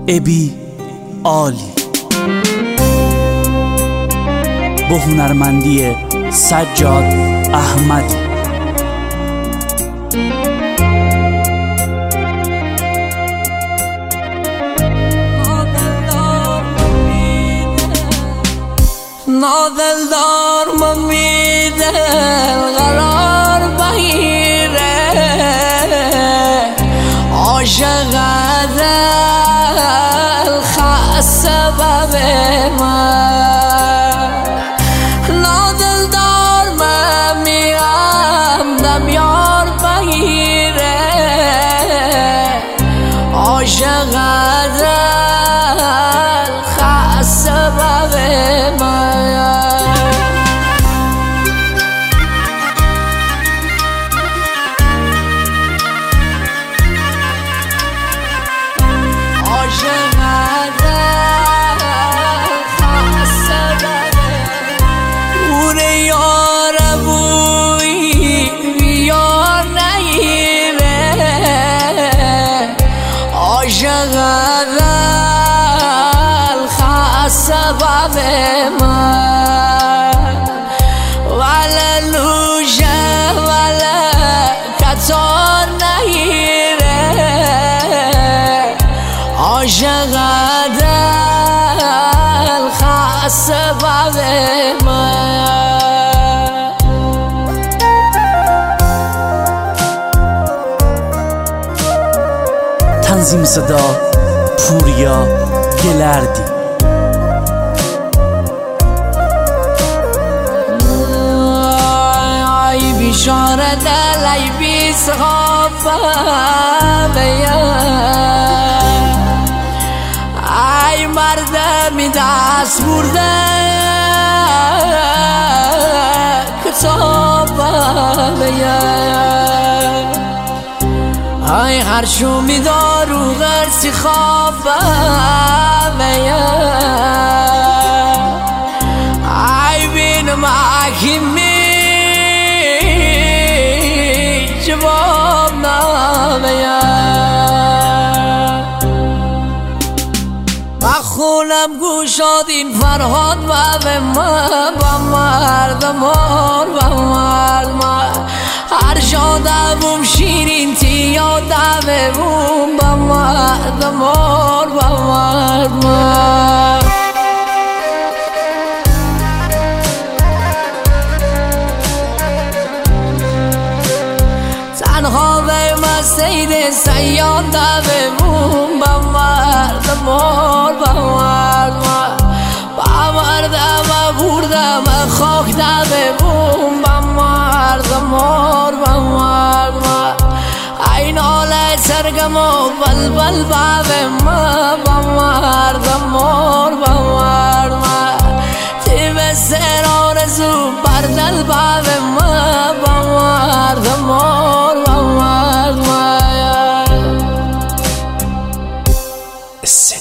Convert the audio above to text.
ابی عالی با هنرمندی سجاد احمدی. نادلدار ممیده قرار بگیره، عاشق دل خاص سبب من. نادلدار من میگم دم یار بگیره، عاشق دل خاص سبب من. سبب من ولا لوجه ولا کتار نگیره، عاشق دل خاص سبب من. تنظیم صدا پوریا گلردی. بیچاره دل ای بی صحابه ای مردمی دست برده کتابه، ای هر شومی دارو غرسی خوابه، ای بینم حکیمی جواب نمیاد. بخونم گوشاد این فرهاد و به من با مردمان و مردمان، هر جا دوم شیرین تیا دوم با مردمان و مردمان. تنها به مسید سیاد دوم با مردمان با مردمان، با مردم بردم خاک دوم با مردمان با مردمان. این حاله سرگم و بلبل با مردمان با مردمان، تیب سر آرزو بردل با مردمان.